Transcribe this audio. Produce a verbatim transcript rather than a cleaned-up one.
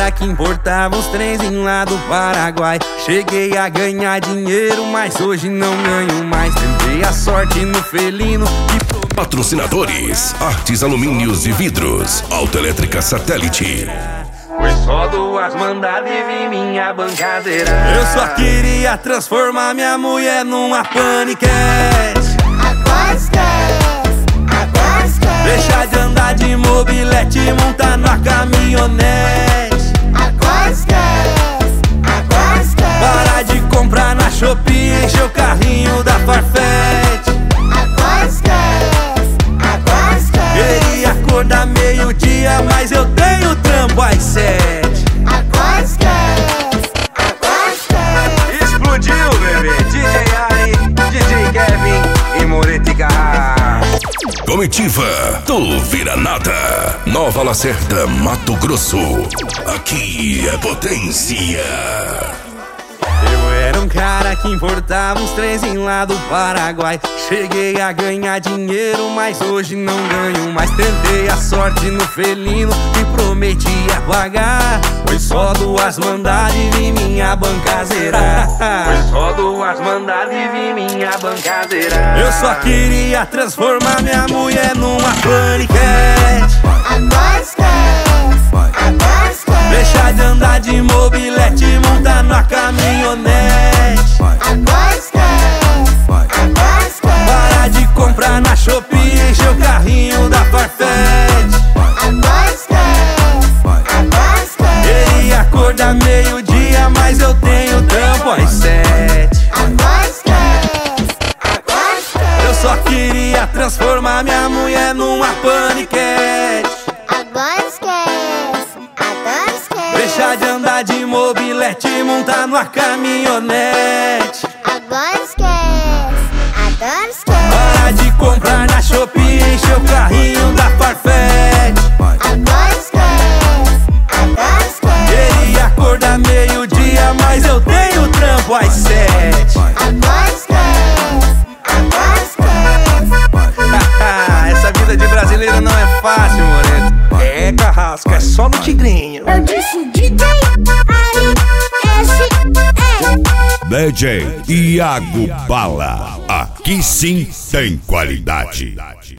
cara que importava os trenzinhos lá do Paraguai. Cheguei a ganhar dinheiro, mas hoje não ganho mais. Tentei a sorte no felino e pro... Patrocinadores: Artes Alumínios e Vidros, Autoelétrica Satélite. Foi só duas mandadas e vi minha bancadeira. Eu só queria transformar minha mulher numa paniquete. Agora esquece, agora esquece. Deixar de andar de mobilete e montar na caminhonete. Agora esquece, agora esquece. Parar de comprar na Shopee e encher o carrinho da Farfetch. Agora esquece, agora esquece. Queria acordar meio-dia, mas eu tenho trampo às sete. Agora esquece, agora esquece. Explodiu, bebê. D J Ari, D J Kevin e Moretti Garra. Comitiva do Vira Nada, Nova Lacerda, Mato Grosso. Aqui é potência. Eu era um cara que importava uns trenzinhos lá do Paraguai. Cheguei a ganhar dinheiro, mas hoje não ganho mais. Tentei a sorte no felino e prometia pagar. Foi só duas mandadas e vi minha banca zerar. Foi só duas mandadas e vi minha banca zerar. Eu só queria transformar minha mulher numa paniquete. Agora esquece, agora esquece. Deixar de andar de mobilete e montar na caminhonete. Agora esquece, agora esquece. Parar de comprar na Shopee e encher o carrinho da Farfetch. Agora esquece, agora esquece. Queria acordar meio-dia, mas eu tenho trampo às sete. Agora esquece, agora esquece. Eu só queria transformar minha mulher numa paniquete. Agora esquece, agora esquece. Deixar de andar de mobilete e montar numa caminhonete. Agora esquece, agora esquece. Parar de comprar na Shopee e encher o carrinho da Farfetch. Agora esquece, agora esquece. Queria acordar meio-dia, mas eu tenho trampo às sete. Agora esquece, agora esquece. Essa vida de brasileiro não é fácil, Moreto. É, Carrasco, é só no tigrinho. Eu disse D J Ari S E. D J Iago Bala. Aqui sim tem qualidade.